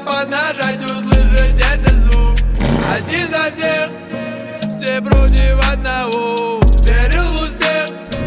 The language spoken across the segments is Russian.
поднажать, услышать этот звук. Один за всех, все против одного. Верил в успех,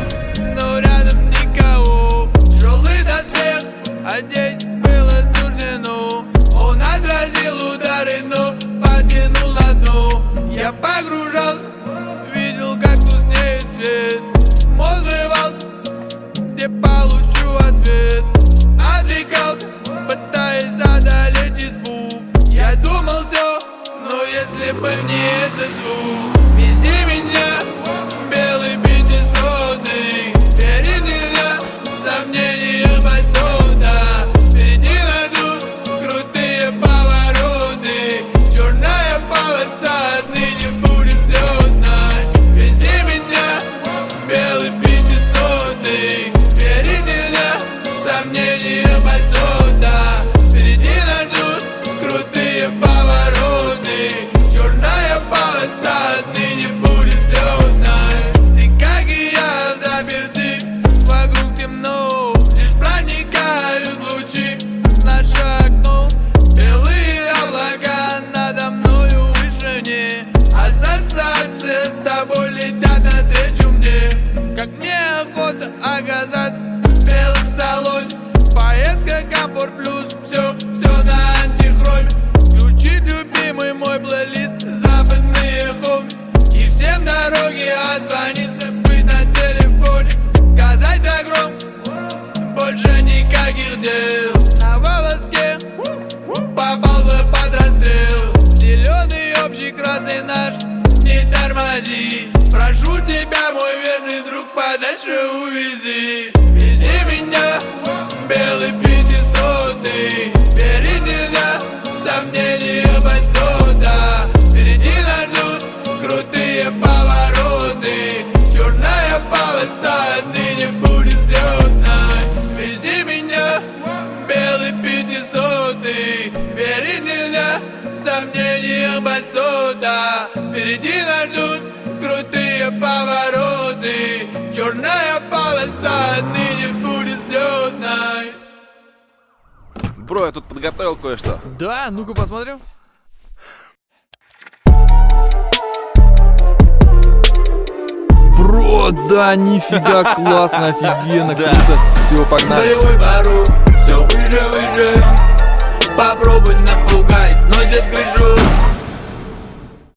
но рядом никого. Тяжелый доспех одеть было суждено. Он отразил удары, но потянул на дно. Я погружался, видел, как тускнеет свет. Мозг взрывался, где получу ответ. Отвлекался, пытаясь одолеть избу. Я думал все, но если бы не этот звук. Вези меня, белый пятисотый. Перед нельзя, сомнения посуда. Впереди нас ждут крутые повороты. Черная полоса отныне будет слетной. Вези меня, белый пятисотый. Перед нельзя, сомнения посуда. Впереди нас ждут крутые повороты. Черная полоса отныне будет слетной. Ты, как и я, заперты, вокруг темно. Лишь проникают лучи в наше окно. Белые облака надо мною в вышине. Ассоциации с тобой летят навстречу мне. Как мне охота оказаться белым в салоне. Поездка комфорт плюс, все на антихроме. Включить любимый мой плейлист, западные хоми. И всем дороги отзвониться, быть на телефоне. Сказать так громко, больше никаких дел. На волоске попал бы под расстрел. Зеленый общий красный наш, не тормози. Прошу тебя, мой верный друг, подальше увези. Вези меня, белый пятисотый. Перед нельзя, сомнения посуда. Впереди нас ждут крутые повороты. Черная полоса отныне будет слетной. Вези меня, белый пятисотый. Перед нельзя, сомнения посуда. Впереди нас ждут крутые повороты. Черная полоса отныне будет слетной. Бро, я тут подготовил кое-что. Да, ну-ка посмотрим. Бро, да, нифига, классно, офигенно, круто. Все, погнали. Боевой бару, все выше. Попробуй напугай, сносит крышу.